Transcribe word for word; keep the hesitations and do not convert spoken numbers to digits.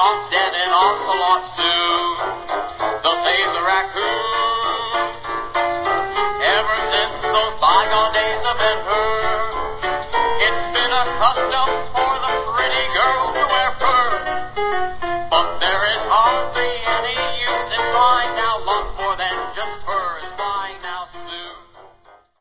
Ocelot dead and Ocelot soon. They'll save the raccoon. Ever since those bygone days have been heard, it's been a custom for the pretty girl to wear fur. But there is hardly any use in trying now, lots more than just fur.